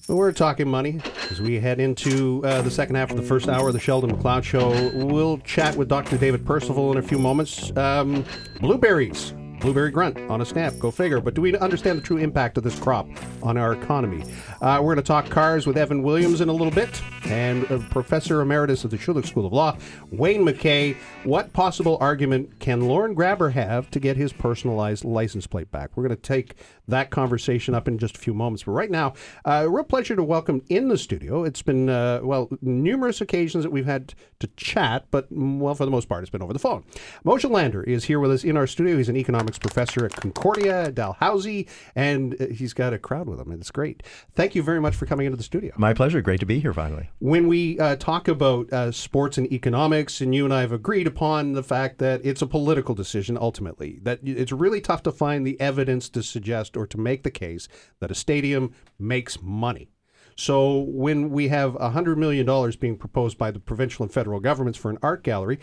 We're talking money as we head into the second half of the first hour of the Sheldon McLeod Show. We'll chat with Dr. David Percival in a few moments. Blueberries. Blueberry grunt on a stamp, go figure. But do we understand the true impact of this crop on our economy? We're going to talk cars with Evan Williams in a little bit, and Professor Emeritus of the Schulich School of Law, Wayne McKay. What possible argument can Lauren Grabber have to get his personalized license plate back? We're going to take that conversation up in just a few moments. But right now, real pleasure to welcome in the studio. It's been, numerous occasions that we've had to chat, but, for the most part, it's been over the phone. Moshe Lander is here with us in our studio. He's an economics professor at Concordia, Dalhousie, and he's got a crowd with him, and it's great. Thank you very much for coming into the studio. My pleasure. Great to be here finally. When we talk about sports and economics, and you and I have agreed upon the fact that it's a political decision ultimately, that it's really tough to find the evidence to suggest or to make the case that a stadium makes money. So when we have $100 million being proposed by the provincial and federal governments for an art gallery,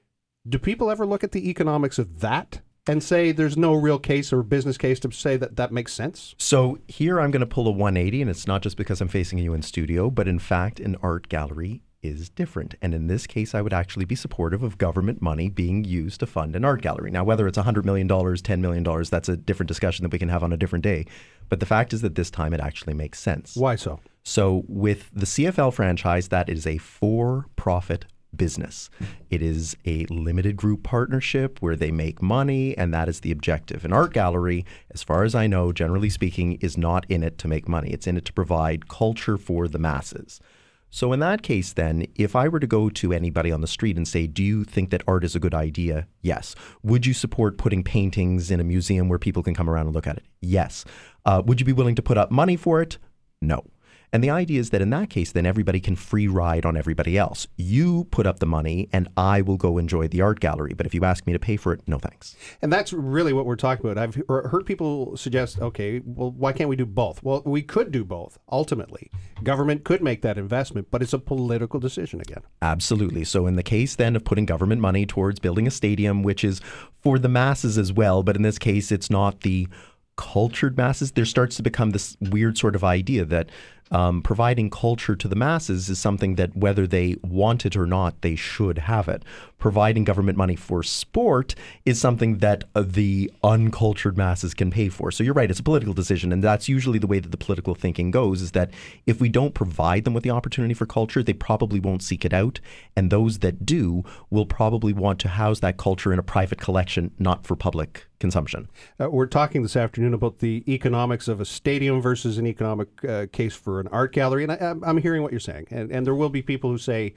do people ever look at the economics of that and say there's no real case or business case to say that that makes sense? So here I'm going to pull a 180, and it's not just because I'm facing you in studio, but in fact, an art gallery is different. And in this case, I would actually be supportive of government money being used to fund an art gallery. Now, whether it's $100 million, $10 million, that's a different discussion that we can have on a different day. But the fact is that this time it actually makes sense. Why so? So with the CFL franchise, that is a for-profit business. It is a limited group partnership where they make money, and that is the objective. An art gallery, as far as I know, generally speaking, is not in it to make money. It's in it to provide culture for the masses. So in that case, then, if I were to go to anybody on the street and say, do you think that art is a good idea? Yes. Would you support putting paintings in a museum where people can come around and look at it? Yes. Would you be willing to put up money for it? No. And the idea is that in that case, then everybody can free ride on everybody else. You put up the money and I will go enjoy the art gallery. But if you ask me to pay for it, no thanks. And that's really what we're talking about. I've heard people suggest, okay, well, why can't we do both? Well, we could do both, ultimately. Government could make that investment, but it's a political decision again. Absolutely. So in the case then of putting government money towards building a stadium, which is for the masses as well, but in this case, it's not the cultured masses, there starts to become this weird sort of idea that providing culture to the masses is something that whether they want it or not, they should have it. Providing government money for sport is something that the uncultured masses can pay for. So you're right, it's a political decision, and that's usually the way that the political thinking goes, is that if we don't provide them with the opportunity for culture, they probably won't seek it out, and those that do will probably want to house that culture in a private collection, not for public consumption. We're talking this afternoon about the economics of a stadium versus an economic case for an art gallery, and I'm hearing what you're saying, and there will be people who say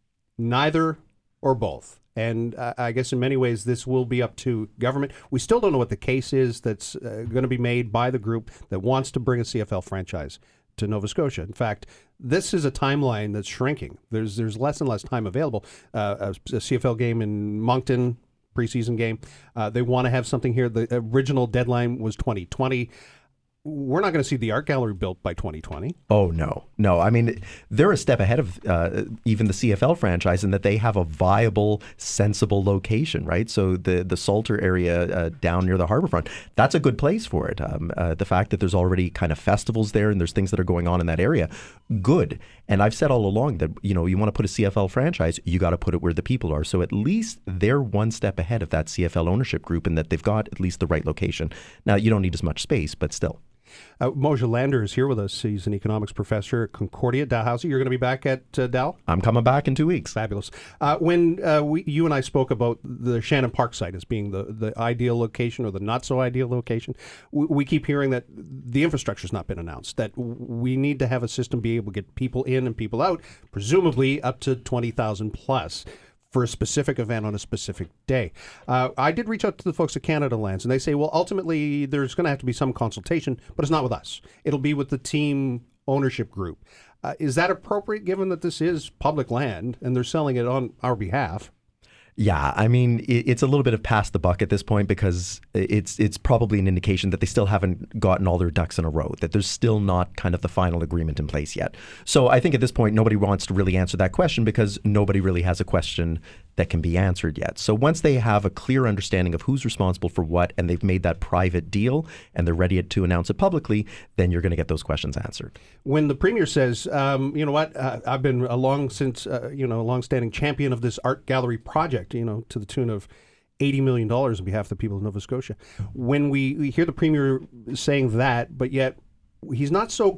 neither or both. And I guess in many ways this will be up to government. We still don't know what the case is that's going to be made by the group that wants to bring a CFL franchise to Nova Scotia. In fact, this is a timeline that's shrinking. There's less and less time available. A CFL game in Moncton, preseason game, they want to have something here. The original deadline was 2020. We're not going to see the art gallery built by 2020. Oh, no. I mean, they're a step ahead of even the CFL franchise in that they have a viable, sensible location, right? So the Salter area down near the harborfront, that's a good place for it. The fact that there's already kind of festivals there and there's things that are going on in that area, good. And I've said all along that, you want to put a CFL franchise, you got to put it where the people are. So at least they're one step ahead of that CFL ownership group in that they've got at least the right location. Now, you don't need as much space, but still. Moshe Lander is here with us. He's an economics professor at Concordia, Dalhousie. You're going to be back at Dal? I'm coming back in 2 weeks. Fabulous. When you and I spoke about the Shannon Park site as being the ideal location or the not so ideal location, we keep hearing that the infrastructure's not been announced, that we need to have a system be able to get people in and people out, presumably up to 20,000 plus. For a specific event on a specific day. I did reach out to the folks at Canada Lands, and they say, well, ultimately, there's going to have to be some consultation, but it's not with us. It'll be with the team ownership group. Is that appropriate, given that this is public land and they're selling it on our behalf? Yeah, I mean, it's a little bit of pass the buck at this point because it's probably an indication that they still haven't gotten all their ducks in a row, that there's still not kind of the final agreement in place yet. So I think at this point, nobody wants to really answer that question because nobody really has a question that can be answered yet. So once they have a clear understanding of who's responsible for what and they've made that private deal and they're ready to announce it publicly, then you're going to get those questions answered. When the premier says, you know what, I've been a long-standing champion of this art gallery project, to the tune of $80 million on behalf of the people of Nova Scotia. When we hear the premier saying that, but yet he's not so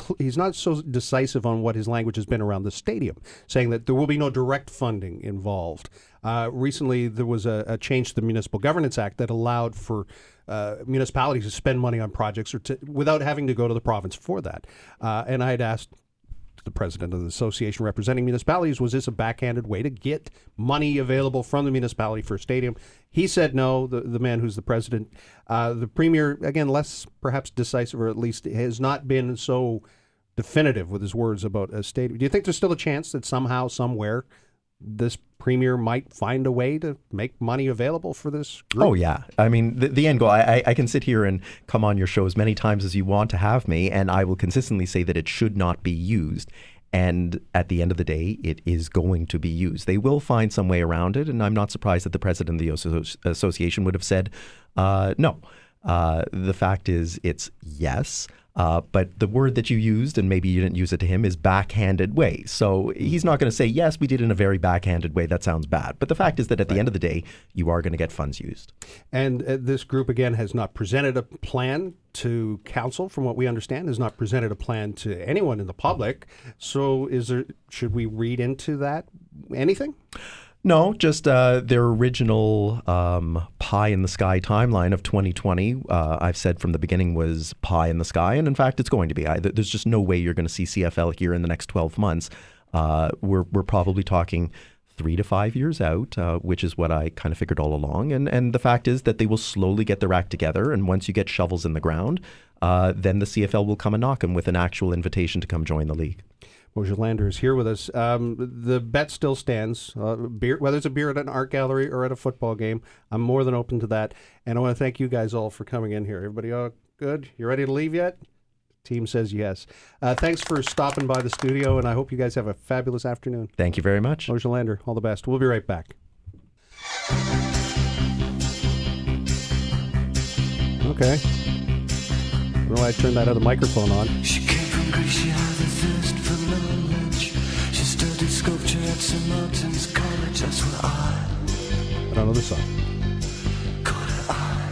decisive on what his language has been around the stadium, saying that there will be no direct funding involved. Recently, there was a change to the Municipal Governance Act that allowed for municipalities to spend money on projects without having to go to the province for that. And I had asked the president of the association representing municipalities, was this a backhanded way to get money available from the municipality for a stadium? He said no, the man who's the president. The premier, again, less perhaps decisive, or at least has not been so definitive with his words about a stadium. Do you think there's still a chance that somehow, somewhere, this premier might find a way to make money available for this group? Oh, yeah. I mean, the end goal, I can sit here and come on your show as many times as you want to have me, and I will consistently say that it should not be used. And at the end of the day, it is going to be used. They will find some way around it, and I'm not surprised that the president of the association would have said no. The fact is, it's yes. But the word that you used, and maybe you didn't use it to him, is backhanded way. So he's not going to say, yes, we did it in a very backhanded way. That sounds bad. But the fact is that at the end of the day, you are going to get funds used. And this group, again, has not presented a plan to council, from what we understand, has not presented a plan to anyone in the public. So should we read into that anything? No, just their original pie in the sky timeline of 2020, I've said from the beginning, was pie in the sky. And in fact, it's going to be. There's just no way you're going to see CFL here in the next 12 months. We're probably talking 3 to 5 years out, which is what I kind of figured all along. And the fact is that they will slowly get their act together. And once you get shovels in the ground, then the CFL will come and knock them with an actual invitation to come join the league. Mojo Lander is here with us. The bet still stands. Whether it's a beer at an art gallery or at a football game, I'm more than open to that. And I want to thank you guys all for coming in here. Everybody all good? You ready to leave yet? Team says yes. Thanks for stopping by the studio, and I hope you guys have a fabulous afternoon. Thank you very much. Mojo Lander, all the best. We'll be right back. Okay. I don't know why I turned that other microphone on. She came from Greece, she had a thirst for knowledge. She studied sculpture at St. Martin's College. That's what I don't know the song. caught her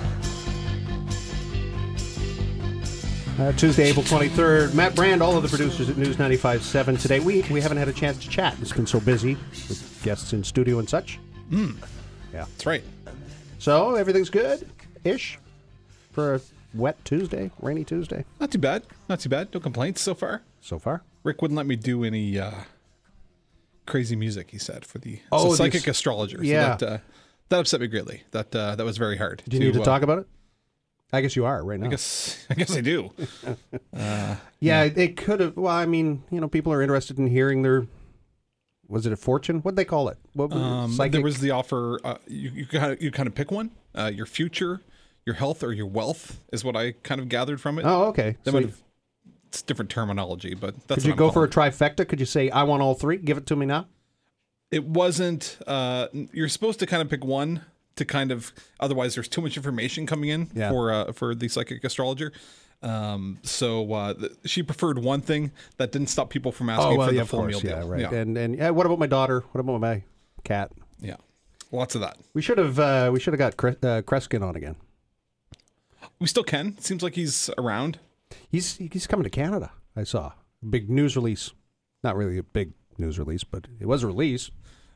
eye. Tuesday, April 23rd. Matt Brand, all of the producers at News 95.7 today. We haven't had a chance to chat. It's been so busy with guests in studio and such. Yeah, That's right. So everything's good-ish for a wet Tuesday, rainy Tuesday. Not too bad. Not too bad. No complaints so far. So far. Rick wouldn't let me do any crazy music, he said, for the Oh, psychic this- astrologer. yeah. So that upset me greatly. That was very hard. Do you need to talk about it? I guess you are right now. I guess I do. Yeah, it could have. Well, I mean, people are interested in hearing their. Was it a fortune? What'd they call it? What was it? Psychic? There was the offer. You kind of pick one. Your future, your health, or your wealth is what I kind of gathered from it. Oh, okay. That So might have, it's different terminology, but that's. could you go for a trifecta? Could you say, "I want all three"? Give it to me now. It wasn't. You're supposed to kind of pick one to kind of. Otherwise, there's too much information coming in for the psychic astrologer. So she preferred one thing that didn't stop people from asking for the full meal deal. Yeah, right. Yeah. And what about my daughter? What about my cat? Yeah, lots of that. We should have got Kreskin on again. We still can. It seems like he's around. He's coming to Canada. I saw big news release. Not really a big news release, but it was a release.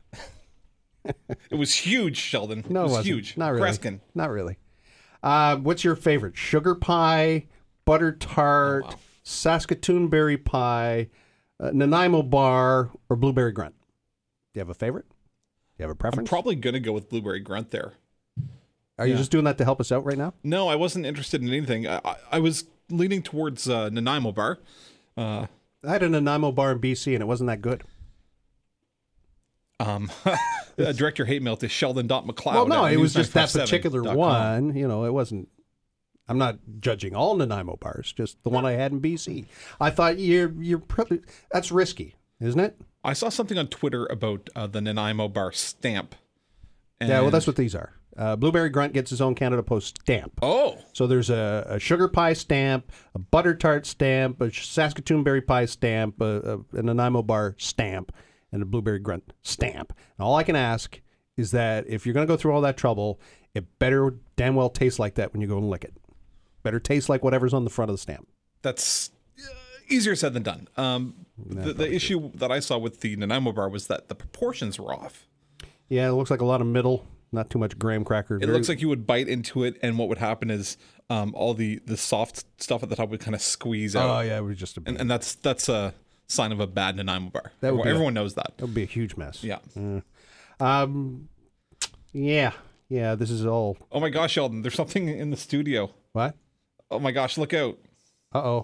It was huge, Sheldon. No, it was wasn't. huge. Not really. Kreskin. Not really. What's your favorite? Sugar pie, butter tart, Saskatoon berry pie, Nanaimo bar, or blueberry grunt? Do you have a favorite? Do you have a I'm preference? probably gonna go with blueberry grunt there. Are you just doing that to help us out right now? No, I wasn't interested in anything. I was leaning towards Nanaimo bar. I had a Nanaimo bar in BC, and it wasn't that good. Direct your hate mail to Sheldon.McLeod. Well, no, it was just that particular one. It wasn't. I'm not judging all Nanaimo bars, just the one I had in BC. I thought you're probably that's risky, isn't it? I saw something on Twitter about the Nanaimo bar stamp. Yeah, well, that's what these are. Blueberry Grunt gets his own Canada Post stamp. Oh. So there's a sugar pie stamp, a butter tart stamp, a Saskatoon berry pie stamp, a Nanaimo bar stamp, and a Blueberry Grunt stamp. And all I can ask is that if you're going to go through all that trouble, it better damn well taste like that when you go and lick it. Better taste like whatever's on the front of the stamp. That's easier said than done. The issue that I saw with the Nanaimo bar was that the proportions were off. Yeah, it looks like a lot of middle, not too much graham cracker. It looks like you would bite into it, and what would happen is all the soft stuff at the top would kind of squeeze out. Oh, yeah, it was just a... And that's a sign of a bad Nanaimo bar. Everyone knows that. That would be a huge mess. Yeah. Yeah, this is all... Oh, my gosh, Sheldon, there's something in the studio. What? Oh, my gosh, look out. Uh-oh.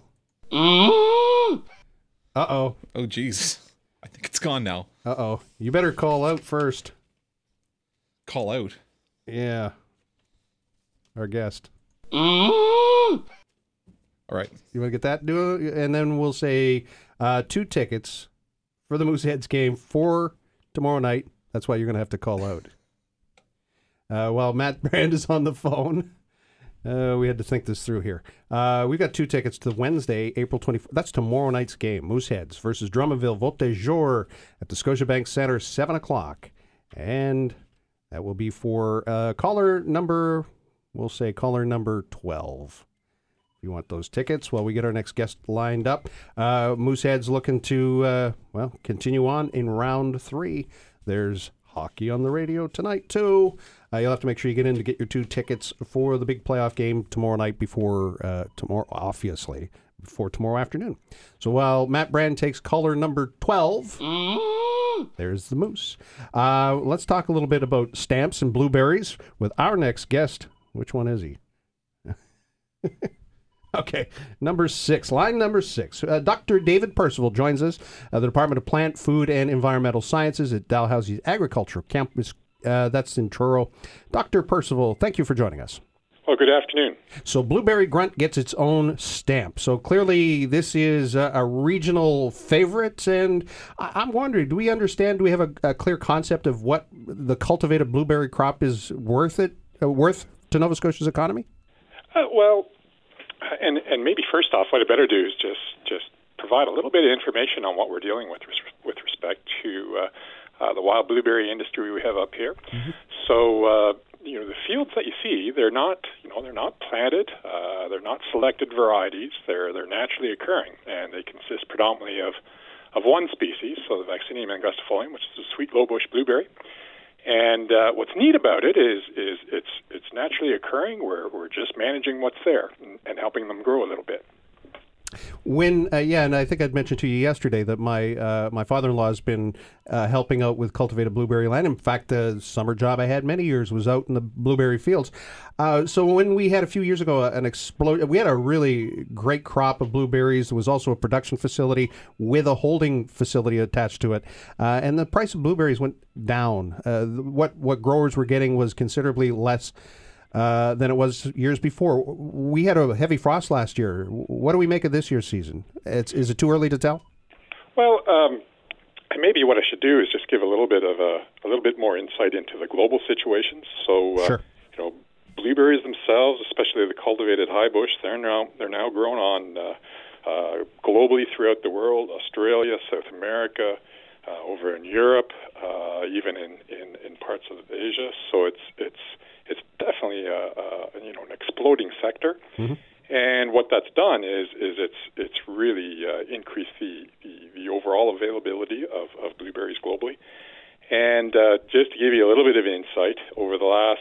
Uh-oh. Oh, geez. I think it's gone now. Uh-oh. You better call out first. Call out? Yeah. Our guest. All right. You want to get that? Do it, and then we'll say 2 tickets for the Mooseheads game for tomorrow night. That's why you're going to have to call out. While Matt Brand is on the phone, we had to think this through here. We've got 2 tickets to Wednesday, April 24th. That's tomorrow night's game. Mooseheads versus Drummondville Voltigeur at the Scotiabank Centre, 7 o'clock. And that will be for caller number 12. If you want those tickets while we get our next guest lined up. Mooseheads looking to, continue on in round 3. There's hockey on the radio tonight, too. You'll have to make sure you get in to get your 2 tickets for the big playoff game tomorrow night before tomorrow afternoon. So while Matt Brand takes caller number 12, there's the Moose. Let's talk a little bit about stamps and blueberries with our next guest. Which one is he? Okay, number 6, line number 6. Dr. David Percival joins us, the Department of Plant, Food, and Environmental Sciences at Dalhousie Agricultural Campus. That's in Truro. Dr. Percival, thank you for joining us. Well, good afternoon. So Blueberry Grunt gets its own stamp. So clearly this is a regional favorite. And I'm wondering, do we we have a clear concept of what the cultivated blueberry crop is worth to Nova Scotia's economy? And maybe first off, what I better do is just provide a little bit of information on what we're dealing with respect to the wild blueberry industry we have up here. Mm-hmm. So, the fields that you see, they're not planted, they're not selected varieties. They're naturally occurring, and they consist predominantly of one species, so the Vaccinium angustifolium, which is a sweet low-bush blueberry. And what's neat about it is it's naturally occurring. We're just managing what's there and helping them grow a little bit. When and I think I'd mentioned to you yesterday that my father-in-law has been helping out with cultivated blueberry land. In fact, the summer job I had many years was out in the blueberry fields. So when we had a few years ago we had a really great crop of blueberries. There was also a production facility with a holding facility attached to it, and the price of blueberries went down. What growers were getting was considerably less than it was years before. We had a heavy frost last year. What do we make of this year's season? Is it too early to tell? Well, maybe what I should do is just give a little bit more insight into the global situation. So, sure. Blueberries themselves, especially the cultivated high bush, they're now grown on globally throughout the world: Australia, South America, over in Europe, even in parts of Asia. So it's definitely an exploding sector, mm-hmm. And what that's done is it's really increased the overall availability of blueberries globally. And just to give you a little bit of insight, over the last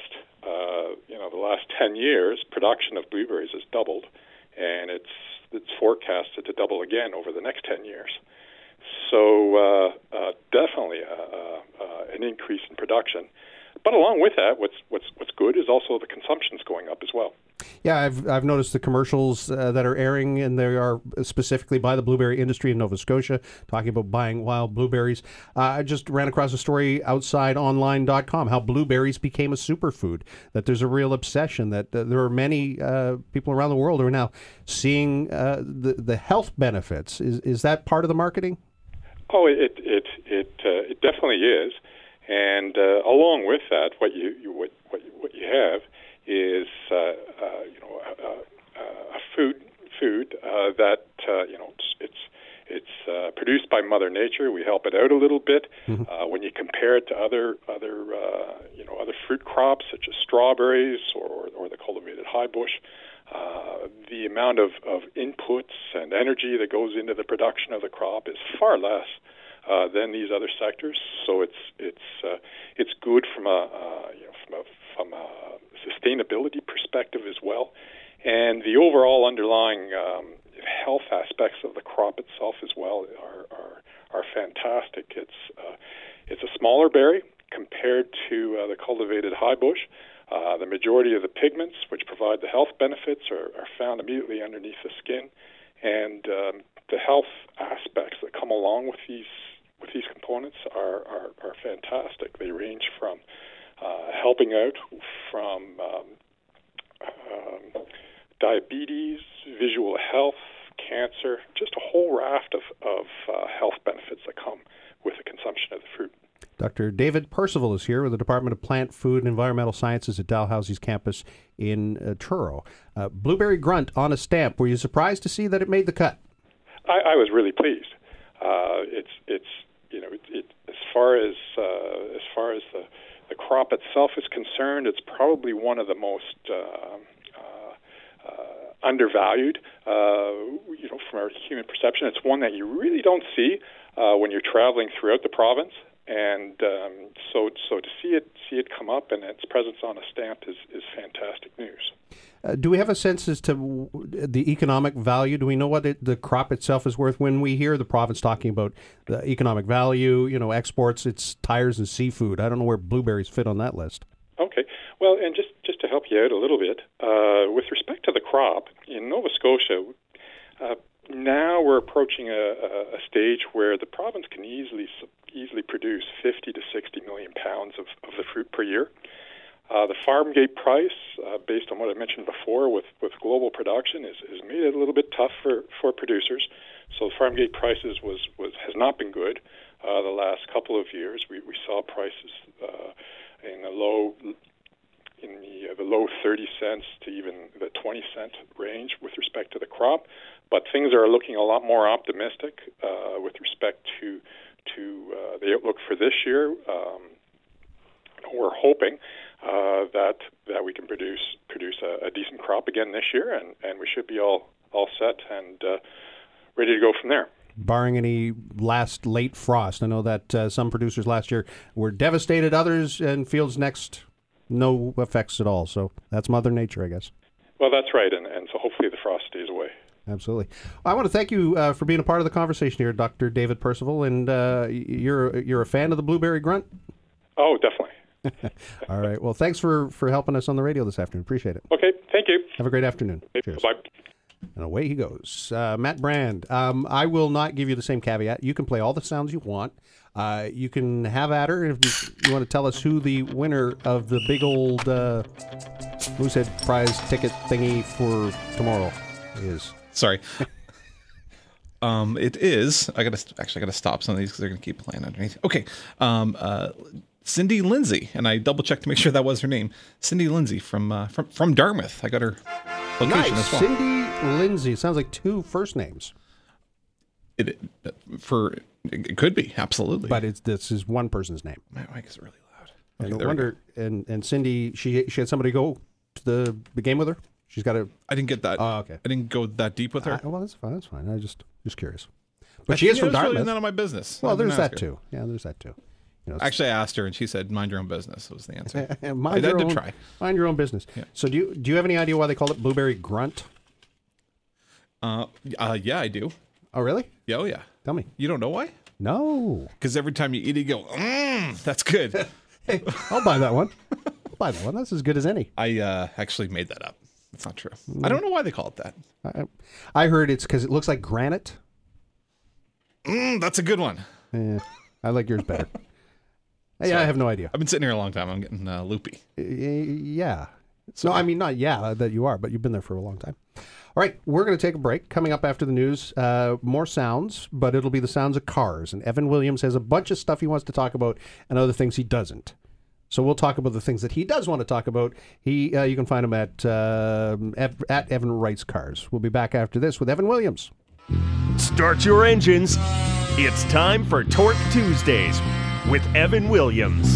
10 years, production of blueberries has doubled, and it's forecasted to double again over the next 10 years. So definitely an increase in production. But along with that, what's good is also the consumption's going up as well. Yeah, I've noticed the commercials that are airing, and they are specifically by the blueberry industry in Nova Scotia, talking about buying wild blueberries. I just ran across a story outsideonline.com, how blueberries became a superfood, that there's a real obsession, that there are many people around the world who are now seeing the health benefits. Is that part of the marketing? Oh, it definitely is. And along with that, what you have is a food that it's produced by Mother Nature. We help it out a little bit. When you compare it to other fruit crops such as strawberries or the cultivated high bush, the amount of inputs and energy that goes into the production of the crop is far less than these other sectors. So it's good from a sustainability perspective as well, and the overall underlying health aspects of the crop itself as well are fantastic. It's a smaller berry compared to the cultivated high bush. The majority of the pigments, which provide the health benefits, are found immediately underneath the skin, and the health aspects that come along with these components are fantastic. They range from helping out from diabetes, visual health, cancer, just a whole raft of health benefits that come with the consumption of the fruit. Dr. David Percival is here with the Department of Plant, Food, and Environmental Sciences at Dalhousie's campus in Truro. Blueberry Grunt on a stamp. Were you surprised to see that it made the cut? I was really pleased. As far as the crop itself is concerned, it's probably one of the most undervalued. From our human perception, it's one that you really don't see when you're traveling throughout the province. And so to see it come up and its presence on a stamp is fantastic news. Do we have a sense as to the economic value? Do we know what the crop itself is worth? When we hear the province talking about the economic value, exports, it's tires and seafood. I don't know where blueberries fit on that list. Okay. Well, and just to help you out a little bit, with respect to the crop, in Nova Scotia, now we're approaching a stage where the province can easily produce 50 to 60 million pounds of the fruit per year. The farm gate price, based on what I mentioned before with global production, is made it a little bit tough for producers. So the farm gate prices has not been good the last couple of years. We saw prices in the low 30 cents to even the 20 cent range with respect to the crop. But things are looking a lot more optimistic with respect to the outlook for this year. We're hoping that we can produce a decent crop again this year, and we should be all set and ready to go from there. Barring any late frost. I know that some producers last year were devastated, others in fields next, no effects at all. So that's Mother Nature, I guess. Well, that's right, and so hopefully the frost stays away. Absolutely. I want to thank you for being a part of the conversation here, Dr. David Percival, and you're a fan of the Blueberry Grunt? Oh, definitely. All right. Well, thanks for helping us on the radio this afternoon. Appreciate it. Okay. Thank you. Have a great afternoon. Cheers. Bye. And away he goes. Matt Brand. I will not give you the same caveat. You can play all the sounds you want. You can have at her if you want to tell us who the winner of the big old Moosehead prize ticket thingy for tomorrow is. Sorry. It is. I gotta stop some of these because they're gonna keep playing underneath. Okay. Cindy Lindsay, and I double checked to make sure that was her name. Cindy Lindsay from Dartmouth. I got her location as well. Cindy Lindsay. Sounds like two first names. It could be, absolutely. But this is one person's name. My mic is really loud. Okay, I wonder. And Cindy, she had somebody go to the game with her. She's got a. I didn't get that. Oh, okay. I didn't go that deep with her. Well, that's fine. That's fine. I just curious. But she is from Dartmouth. Really none of my business. Well, there's that too. Yeah, there's that too. Actually, I asked her, and she said, "Mind your own business." Was the answer. I had to try. Mind your own business. Yeah. So, do you have any idea why they call it Blueberry Grunt? Yeah, I do. Oh, really? Yeah, oh, yeah. Tell me. You don't know why? No. Because every time you eat it, you go, that's good. Hey, I'll buy that one. I'll buy that one. That's as good as any. I actually made that up. That's not true. I don't know why they call it that. I heard it's because it looks like granite. That's a good one. I like yours better. Yeah, I have no idea. I've been sitting here a long time. I'm getting loopy. Yeah. No, I mean, not that you are, but you've been there for a long time. All right, we're going to take a break. Coming up after the news, more sounds, but it'll be the sounds of cars. And Evan Williams has a bunch of stuff he wants to talk about and other things he doesn't. So we'll talk about the things that he does want to talk about. You can find him at Evan Writes Cars. We'll be back after this with Evan Williams. Start your engines. It's time for Torque Tuesdays with Evan Williams.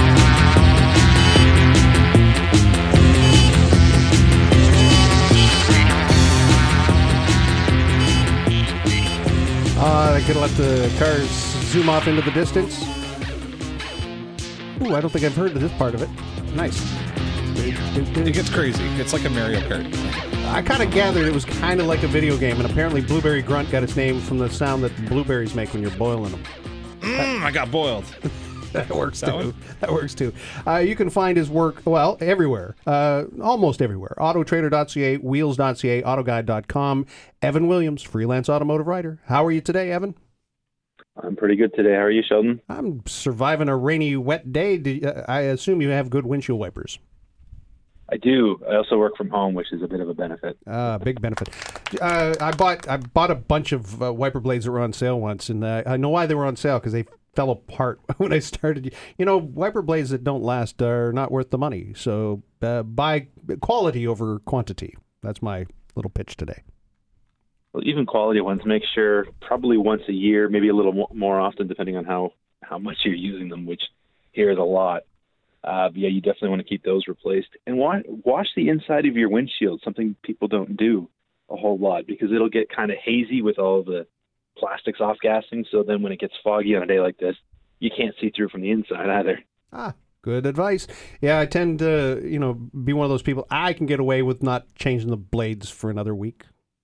I could let the cars zoom off into the distance. Ooh, I don't think I've heard of this part of it. Nice. It gets crazy. It's like a Mario Kart. I kind of gathered it was kind of like a video game, and apparently Blueberry Grunt got its name from the sound that blueberries make when you're boiling them. I got boiled. That works too. That works too. You can find his work, well, everywhere. Almost everywhere. Autotrader.ca, wheels.ca, autoguide.com. Evan Williams, freelance automotive writer. How are you today, Evan? I'm pretty good today. How are you, Sheldon? I'm surviving a rainy, wet day. I assume you have good windshield wipers. I do. I also work from home, which is a bit of a benefit. Big benefit. I bought a bunch of wiper blades that were on sale once, and I know why they were on sale, because they fell apart when I started. You know, wiper blades that don't last are not worth the money. So buy quality over quantity. That's my little pitch today. Well, even quality ones, make sure probably once a year, maybe a little more often, depending on how much you're using them, which here is a lot. Yeah, you definitely want to keep those replaced. And wash the inside of your windshield, something people don't do a whole lot, because it'll get kind of hazy with all the plastics off-gassing. So then when it gets foggy on a day like this, you can't see through from the inside either. Good advice. Yeah, I tend to, be one of those people. I can get away with not changing the blades for another week.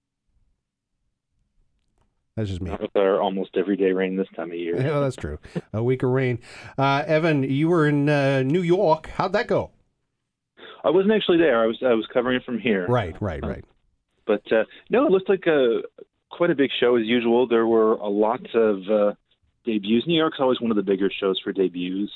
That's just me. Not with our almost everyday rain this time of year. Yeah, that's true. A week of rain. Evan, you were in New York. How'd that go? I wasn't actually there. I was covering it from here. Right. But no, it looked like quite a big show as usual. There were a lot of debuts. New York's always one of the bigger shows for debuts.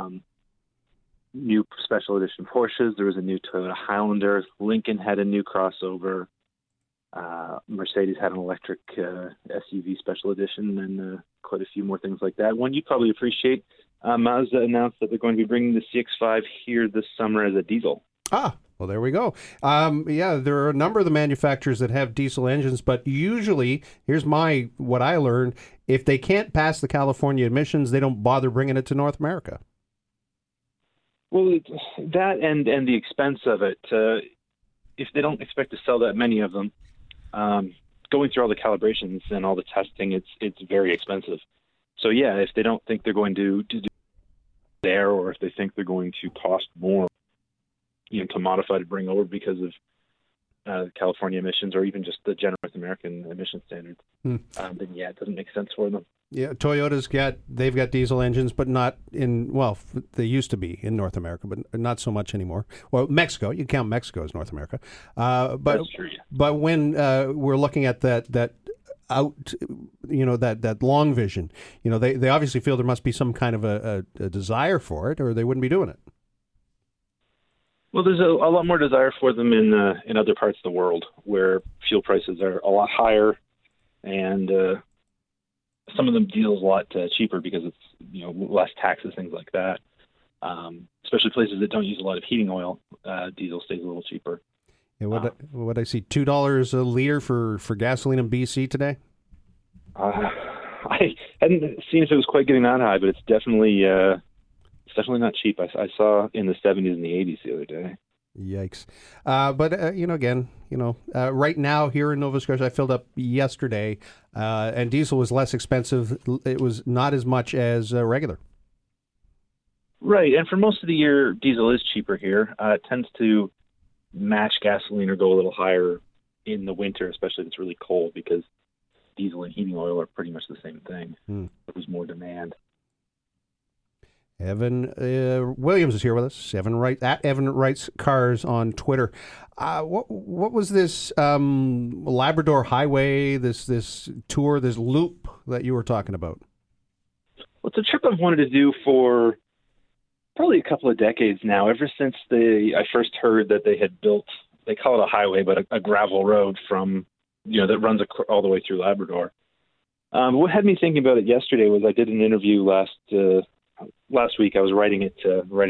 New special edition Porsches. There was a new Toyota Highlander. Lincoln had a new crossover. Mercedes had an electric SUV special edition, and quite a few more things like that. One you probably appreciate, Mazda announced that they're going to be bringing the CX-5 here this summer as a diesel. Well, there we go. Yeah, there are a number of the manufacturers that have diesel engines, but usually, here's what I learned, if they can't pass the California emissions, they don't bother bringing it to North America. Well, that and the expense of it, if they don't expect to sell that many of them, going through all the calibrations and all the testing, it's very expensive. So yeah, if they don't think they're going to do there, or if they think they're going to cost more, to modify to bring over because of California emissions, or even just the general North American emission standards, then yeah, it doesn't make sense for them. Yeah, they've got diesel engines, but not they used to be in North America, but not so much anymore. Well, Mexico, you count Mexico as North America. But That's true, yeah. But when we're looking at that out, that long vision, they obviously feel there must be some kind of a desire for it, or they wouldn't be doing it. Well, there's a lot more desire for them in other parts of the world where fuel prices are a lot higher, and some of them diesel's a lot cheaper because it's less taxes, things like that. Especially places that don't use a lot of heating oil, diesel stays a little cheaper. Yeah, what I see, $2 a liter for gasoline in BC today. I hadn't seen if it was quite getting that high, but it's definitely not cheap. I saw in the 70s and the 80s the other day. Yikes. But right now here in Nova Scotia, I filled up yesterday, and diesel was less expensive. It was not as much as regular. Right. And for most of the year, diesel is cheaper here. It tends to match gasoline or go a little higher in the winter, especially if it's really cold, because diesel and heating oil are pretty much the same thing. There's more demand. Evan Williams is here with us. At Evan Writes Cars on Twitter. What was this Labrador Highway, this tour, this loop that you were talking about? Well, it's a trip I've wanted to do for probably a couple of decades now, ever since I first heard that they had built, they call it a highway, but a gravel road from, that runs all the way through Labrador. What had me thinking about it yesterday was I did an interview last week. I was writing it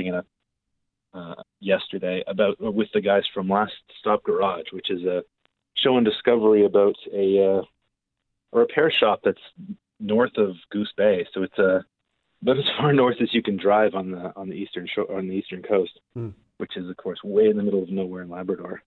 yesterday with the guys from Last Stop Garage, which is a show and discovery about a repair shop that's north of Goose Bay. So it's about as far north as you can drive on the eastern coast, which is of course way in the middle of nowhere in Labrador.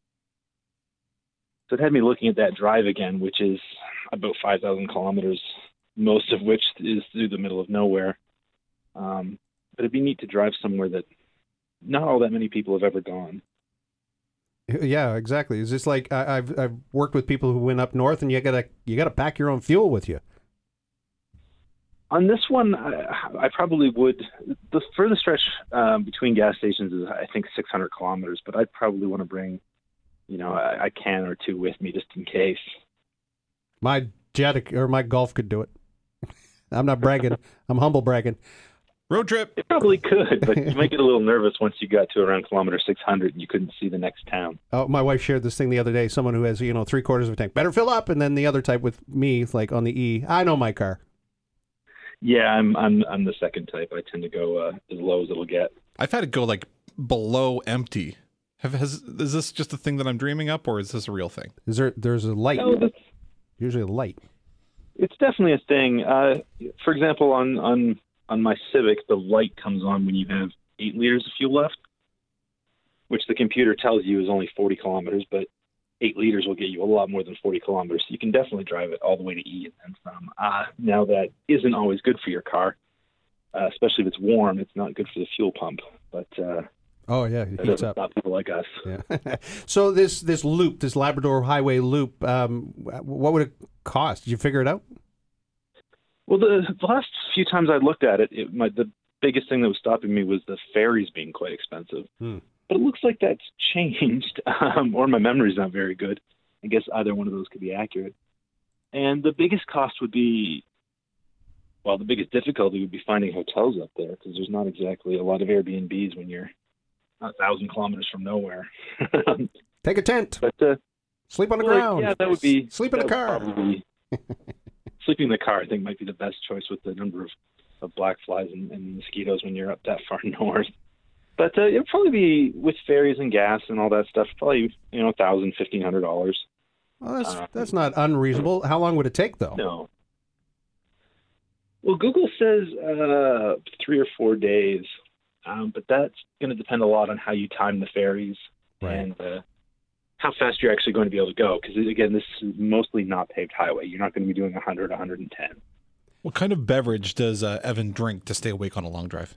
So it had me looking at that drive again, which is about 5,000 kilometers, most of which is through the middle of nowhere. But it'd be neat to drive somewhere that not all that many people have ever gone. Yeah, exactly. Is this like I've worked with people who went up north, and you gotta pack your own fuel with you. On this one, I probably would. The furthest stretch between gas stations is, I think, 600 kilometers, but I'd probably want to bring, a can or two with me just in case. My Jet or my Golf could do it. I'm not bragging. I'm humble bragging. Road trip. It probably could, but you might get a little nervous once you got to around kilometer 600 and you couldn't see the next town. Oh, my wife shared this thing the other day. Someone who has, 3/4 of a tank. Better fill up. And then the other type with me, like on the E. I know my car. Yeah, I'm the second type. I tend to go as low as it'll get. I've had it go like below empty. Is this just a thing that I'm dreaming up, or is this a real thing? There's a light. No, usually a light. It's definitely a thing. For example, on my Civic, the light comes on when you have 8 liters of fuel left, which the computer tells you is only 40 kilometers, but 8 liters will get you a lot more than 40 kilometers. So you can definitely drive it all the way to E and then some. Now, that isn't always good for your car, especially if it's warm. It's not good for the fuel pump, but oh yeah, it heats up. Stop people like us. Yeah. So this loop, this Labrador Highway loop, what would it cost? Did you figure it out? Well, the last few times I looked at it, the biggest thing that was stopping me was the ferries being quite expensive. But it looks like that's changed, or my memory's not very good. I guess either one of those could be accurate. And the biggest cost would be, the biggest difficulty would be finding hotels up there, because there's not exactly a lot of Airbnbs when you're 1,000 kilometers from nowhere. Take a tent. But sleep on the ground. Yeah, that would be... Sleep in a car. Sleeping in the car, I think, might be the best choice with the number of black flies and mosquitoes when you're up that far north. But it'd probably be, with ferries and gas and all that stuff, probably $1,000, $1,500. Well, that's not unreasonable. How long would it take, though? No. Well, Google says 3 or 4 days, but that's going to depend a lot on how you time the ferries and how fast you're actually going to be able to go. Because, again, this is mostly not paved highway. You're not going to be doing 100, 110. What kind of beverage does Evan drink to stay awake on a long drive?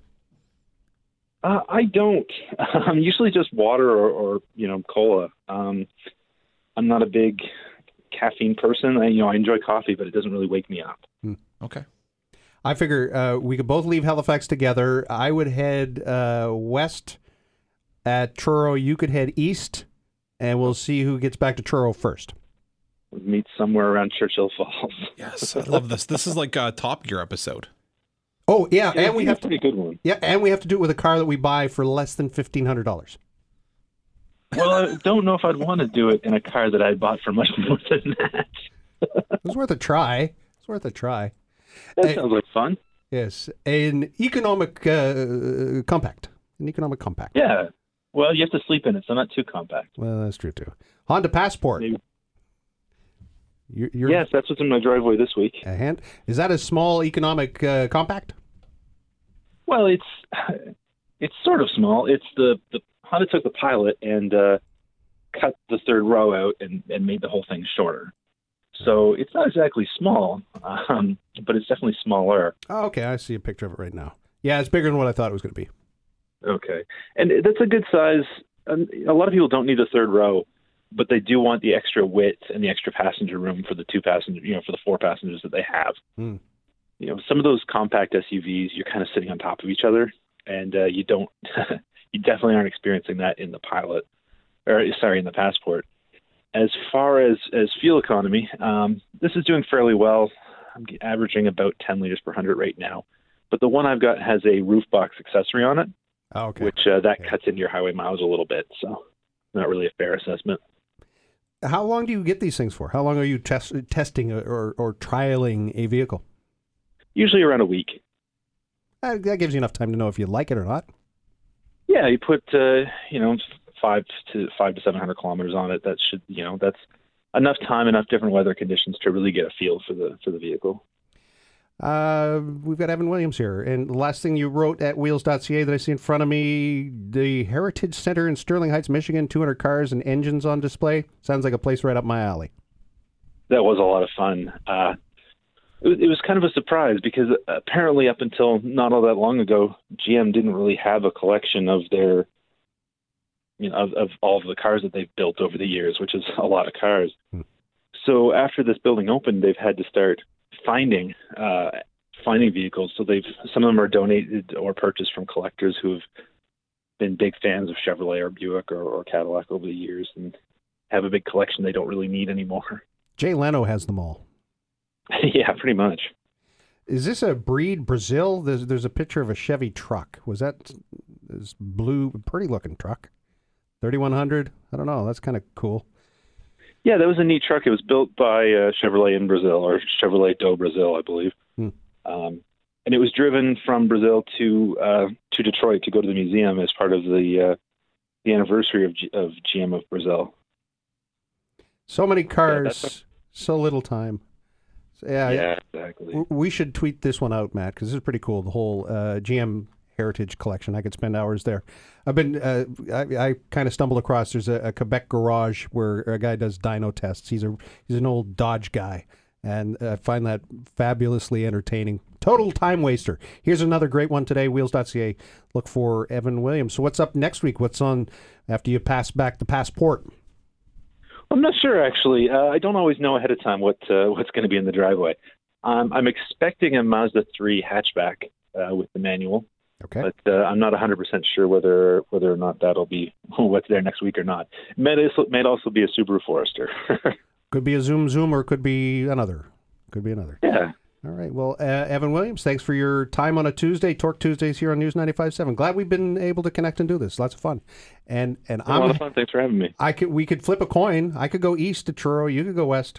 I don't. Usually just water or cola. I'm not a big caffeine person. I enjoy coffee, but it doesn't really wake me up. Okay. I figure we could both leave Halifax together. I would head west at Truro. You could head east, and we'll see who gets back to Truro first. We'll meet somewhere around Churchill Falls. Yes, I love this. This is like a Top Gear episode. Oh yeah, and we have to be a good one. Yeah, and we have to do it with a car that we buy for less than $1,500. Well, I don't know if I'd want to do it in a car that I bought for much more than that. It's worth a try. That sounds like fun. Yes, an economic compact. An economic compact. Yeah. Well, you have to sleep in it, so not too compact. Well, that's true too. Honda Passport. Maybe. You're, yes, that's what's in my driveway this week. Is that a small economic compact? Well, it's sort of small. It's the Honda took the Pilot and cut the third row out and made the whole thing shorter. So it's not exactly small, but it's definitely smaller. Oh, okay, I see a picture of it right now. Yeah, it's bigger than what I thought it was going to be. Okay, and that's a good size. A lot of people don't need the third row, but they do want the extra width and the extra passenger room for the 2 passenger, for the 4 passengers that they have. some of those compact SUVs, you're kind of sitting on top of each other, and you don't, you definitely aren't experiencing that in the Pilot, in the Passport. As far as fuel economy, this is doing fairly well. I'm averaging about 10 liters per 100 right now, but the one I've got has a roof box accessory on it, which cuts into your highway miles a little bit, so not really a fair assessment. How long do you get these things for? How long are you testing or trialing a vehicle? Usually around a week. That gives you enough time to know if you like it or not. Yeah, you put 500 to 700 kilometers on it. That should that's enough time, enough different weather conditions to really get a feel for the vehicle. We've got Evan Williams here, and the last thing you wrote at wheels.ca that I see in front of me, the Heritage Center in Sterling Heights, Michigan, 200 cars and engines on display. Sounds like a place right up my alley. That was a lot of fun. It was kind of a surprise because apparently up until not all that long ago, GM didn't really have a collection of their, of all of the cars that they've built over the years, which is a lot of cars. So after this building opened, they've had to start finding vehicles. So some of them are donated or purchased from collectors who have been big fans of Chevrolet or Buick or Cadillac over the years and have a big collection they don't really need anymore. Jay Leno has them all. Yeah, pretty much. Is this a breed Brazil? There's a picture of a Chevy truck. Was that this blue, pretty looking truck? 3100? I don't know. That's kind of cool. Yeah, that was a neat truck. It was built by Chevrolet in Brazil, or Chevrolet do Brazil, I believe. And it was driven from Brazil to Detroit to go to the museum as part of the anniversary of GM of Brazil. So many cars, so little time. Yeah, exactly. We should tweet this one out, Matt, because this is pretty cool. The whole GM Heritage Collection. I could spend hours there. I've been, I kind of stumbled across. There's a Quebec garage where a guy does dyno tests. He's an old Dodge guy, and I find that fabulously entertaining. Total time waster. Here's another great one today. Wheels.ca. Look for Evan Williams. So what's up next week? What's on after you pass back the Passport? I'm not sure, actually. I don't always know ahead of time what's going to be in the driveway. I'm expecting a Mazda 3 hatchback with the manual. Okay. But I'm not 100% sure whether or not that'll be what's there next week or not. It may also be a Subaru Forester. Could be a Zoom, or could be another. Yeah. All right. Well, Evan Williams, thanks for your time on a Tuesday. Torque Tuesdays here on News 95.7. Glad we've been able to connect and do this. Lots of fun. And a lot of fun. Thanks for having me. We could flip a coin. I could go east to Truro. You could go west.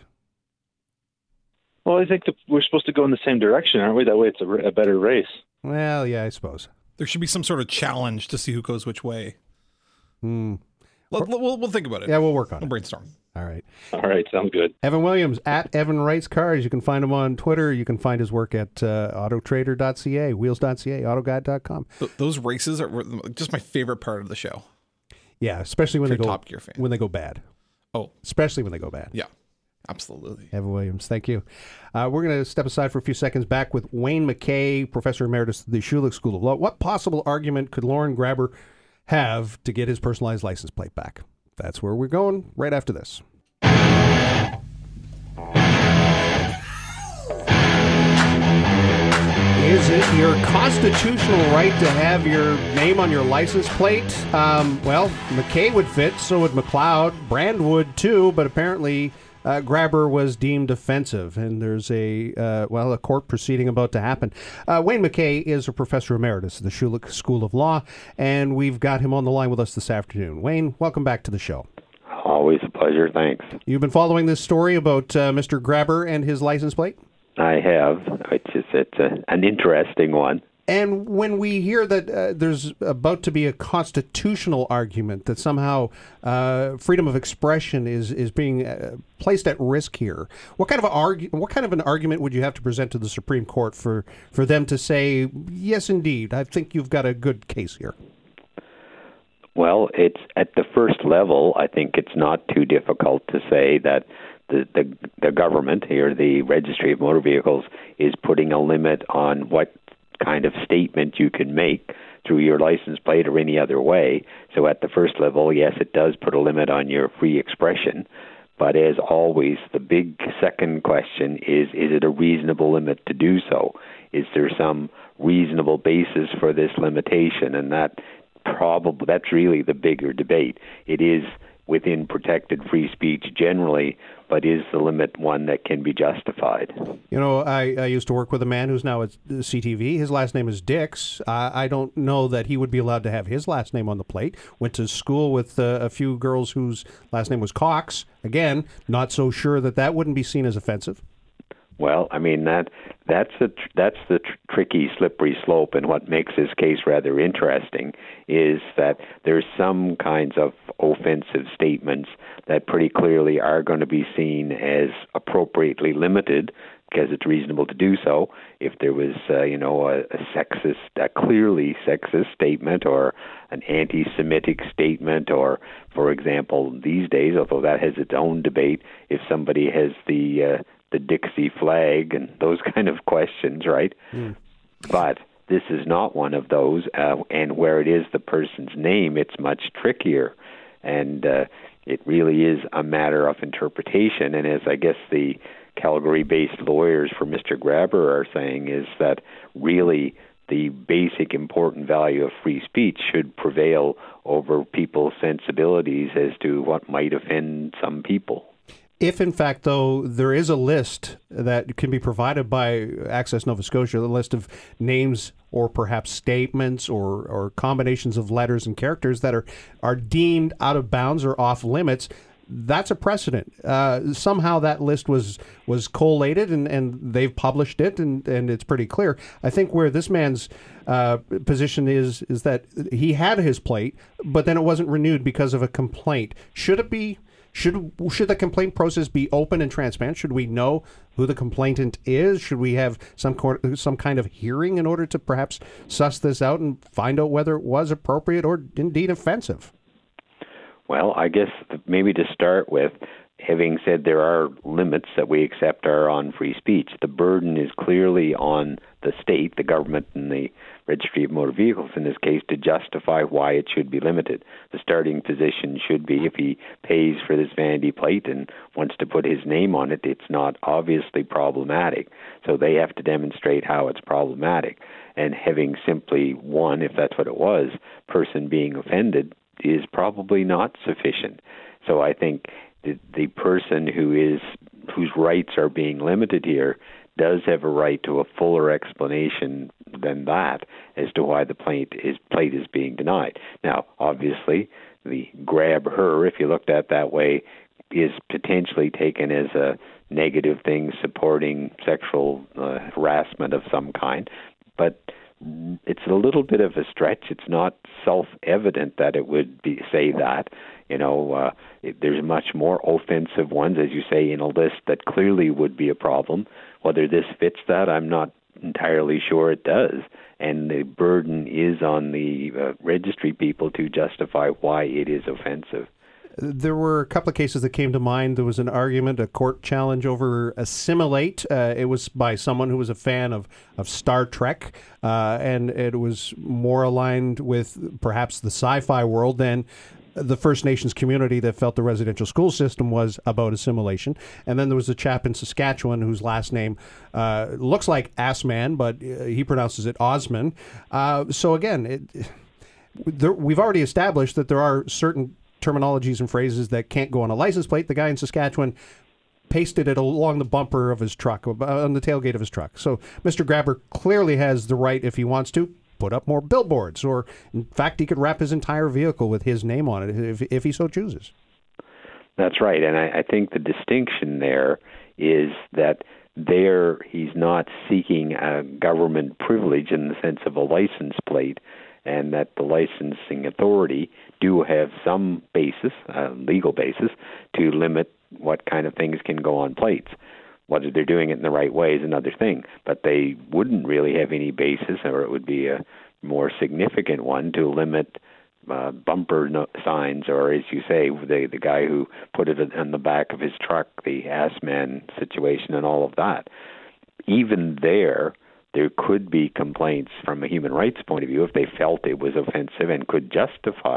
Well, I think that we're supposed to go in the same direction, aren't we? That way it's a better race. Well, yeah, I suppose. There should be some sort of challenge to see who goes which way. We'll think about it. Yeah, we'll work on it. We'll brainstorm. All right. All right, sounds good. Evan Williams, at Evan Writes Cars. You can find him on Twitter. You can find his work at autotrader.ca, wheels.ca, autoguide.com. Those races are just my favorite part of the show. Yeah, especially when they go Top Gear fan. When they go bad. Oh. Especially when they go bad. Yeah. Absolutely. Evan Williams, thank you. We're going to step aside for a few seconds, back with Wayne McKay, Professor Emeritus at the Schulich School of Law. What possible argument could Lauren Grabber have to get his personalized license plate back? That's where we're going right after this. Is it your constitutional right to have your name on your license plate? Well, McKay would fit, so would McLeod. Brand would too, but apparently Grabber was deemed offensive, and there's a court proceeding about to happen. Wayne McKay is a professor emeritus at the Schulich School of Law, and we've got him on the line with us this afternoon. Wayne, welcome back to the show. Always a pleasure, thanks. You've been following this story about Mr. Grabber and his license plate? I have. It's an interesting one. And when we hear that there's about to be a constitutional argument that somehow freedom of expression is being placed at risk here, what kind of an argument would you have to present to the Supreme Court for them to say, yes, indeed, I think you've got a good case here? Well, it's at the first level. I think it's not too difficult to say that the government here, the Registry of Motor Vehicles, is putting a limit on what kind of statement you can make through your license plate or any other way. So at the first level, yes, it does put a limit on your free expression. But as always, the big second question is it a reasonable limit to do so? Is there some reasonable basis for this limitation? And that's really the bigger debate. It is within protected free speech generally, but is the limit one that can be justified? You know, I used to work with a man who's now at CTV. His last name is Dix. I don't know that he would be allowed to have his last name on the plate. Went to school with a few girls whose last name was Cox. Again, not so sure that wouldn't be seen as offensive. Well, I mean, that's the tricky, slippery slope, and what makes this case rather interesting is that there's some kinds of offensive statements that pretty clearly are going to be seen as appropriately limited because it's reasonable to do so. If there was, a clearly sexist statement or an anti-Semitic statement, or, for example, these days, although that has its own debate, if somebody has the Dixie flag and those kind of questions, right? But this is not one of those, and where it is the person's name, it's much trickier, and it really is a matter of interpretation. And as I guess the Calgary-based lawyers for Mr. Grabber are saying, is that really the basic important value of free speech should prevail over people's sensibilities as to what might offend some people. If, in fact, though, there is a list that can be provided by Access Nova Scotia, the list of names or perhaps statements or combinations of letters and characters that are deemed out of bounds or off limits, that's a precedent. Somehow that list was collated and they've published it and it's pretty clear. I think where this man's position is that he had his plate, but then it wasn't renewed because of a complaint. Should it be? Should the complaint process be open and transparent? Should we know who the complainant is? Should we have some kind of hearing in order to perhaps suss this out and find out whether it was appropriate or indeed offensive? Well, I guess maybe to start with, having said there are limits that we accept are on free speech, the burden is clearly on the state, the government, and the Registry of Motor Vehicles in this case to justify why it should be limited. The starting position should be if he pays for this vanity plate and wants to put his name on it, it's not obviously problematic. So they have to demonstrate how it's problematic. And having simply one, if that's what it was, person being offended is probably not sufficient. So I think the person whose rights are being limited here does have a right to a fuller explanation than that as to why the plate is being denied. Now, obviously, the grab her, if you looked at it that way, is potentially taken as a negative thing supporting sexual harassment of some kind, but it's a little bit of a stretch. It's not self-evident that it would say that. There's much more offensive ones, as you say, in a list that clearly would be a problem. Whether this fits that, I'm not entirely sure it does. And the burden is on the registry people to justify why it is offensive. There were a couple of cases that came to mind. There was an argument, a court challenge over Assimilate. It was by someone who was a fan of Star Trek, and it was more aligned with perhaps the sci-fi world than the First Nations community that felt the residential school system was about assimilation. And then there was a chap in Saskatchewan whose last name looks like Assman, but he pronounces it Osman. So again, we've already established that there are certain terminologies and phrases that can't go on a license plate. The guy in Saskatchewan pasted it along the bumper of his truck, on the tailgate of his truck. So Mr. Grabber clearly has the right, if he wants to, put up more billboards, or in fact he could wrap his entire vehicle with his name on it if he so chooses. That's right, and I think the distinction there is that he's not seeking a government privilege in the sense of a license plate, and that the licensing authority do have some basis, legal basis, to limit what kind of things can go on plates. Whether they're doing it in the right way is another thing, but they wouldn't really have any basis, or it would be a more significant one, to limit bumper signs, or, as you say, the guy who put it on the back of his truck, the Assman situation and all of that. Even there could be complaints from a human rights point of view if they felt it was offensive and could justify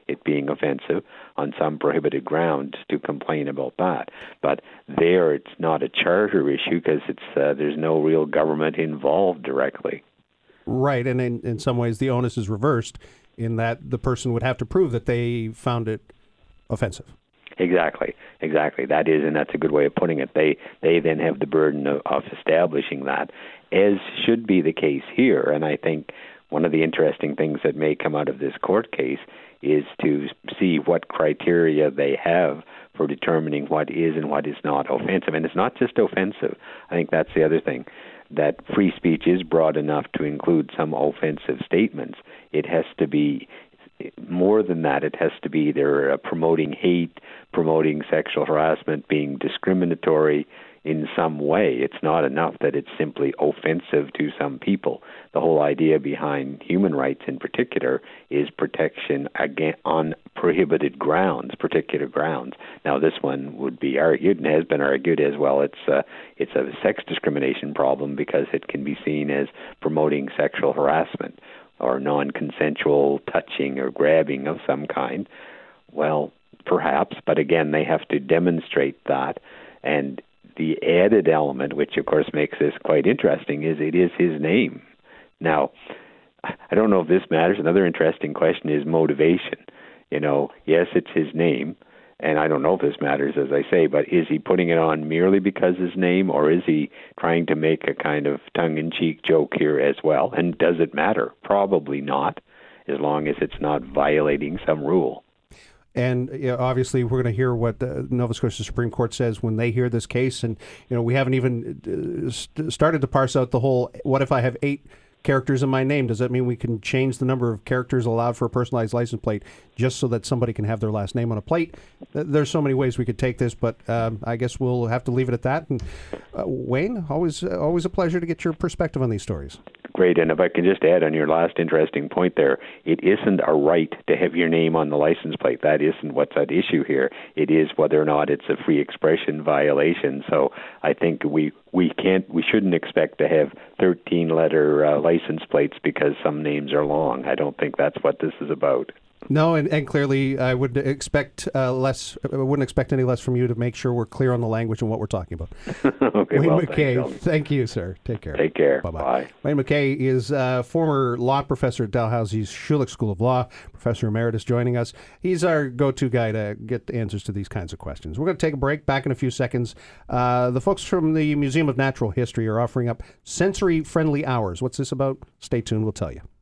it being offensive on some prohibited grounds to complain about that. But there, it's not a charter issue because there's no real government involved directly. Right, and in some ways the onus is reversed in that the person would have to prove that they found it offensive. Exactly. That's a good way of putting it. They then have the burden of establishing that, as should be the case here. And I think one of the interesting things that may come out of this court case is to see what criteria they have for determining what is and what is not offensive. And it's not just offensive. I think that's the other thing, that free speech is broad enough to include some offensive statements. It has to be more than that. It has to be either promoting hate, promoting sexual harassment, being discriminatory in some way. It's not enough that it's simply offensive to some people. The whole idea behind human rights in particular is protection on prohibited grounds, particular grounds. Now, this one would be argued and has been argued as well. It's a sex discrimination problem because it can be seen as promoting sexual harassment or non-consensual touching or grabbing of some kind. Well, perhaps, but again, they have to demonstrate that. And the added element, which of course makes this quite interesting, is it is his name. Now, I don't know if this matters. Another interesting question is motivation. Yes, it's his name, and I don't know if this matters, as I say, but is he putting it on merely because his name, or is he trying to make a kind of tongue-in-cheek joke here as well? And does it matter? Probably not, as long as it's not violating some rule. And obviously, we're going to hear what the Nova Scotia Supreme Court says when they hear this case. And, we haven't even started to parse out the whole, what if I have 8 characters in my name? Does that mean we can change the number of characters allowed for a personalized license plate just so that somebody can have their last name on a plate? There's so many ways we could take this, but I guess we'll have to leave it at that. And Wayne, always a pleasure to get your perspective on these stories. Great, and if I can just add on your last interesting point there, it isn't a right to have your name on the license plate. That isn't what's at issue here. It is whether or not it's a free expression violation. So I think we shouldn't expect to have 13-letter license plates because some names are long. I don't think that's what this is about. No, and clearly I would expect less. I wouldn't expect any less from you to make sure we're clear on the language and what we're talking about. Okay, Wayne well, McKay, thank you, sir. Take care. Take care. Bye-bye. Bye. Wayne McKay is former law professor at Dalhousie's Schulich School of Law, professor emeritus joining us. He's our go-to guy to get the answers to these kinds of questions. We're going to take a break. Back in a few seconds. The folks from the Museum of Natural History are offering up sensory-friendly hours. What's this about? Stay tuned. We'll tell you.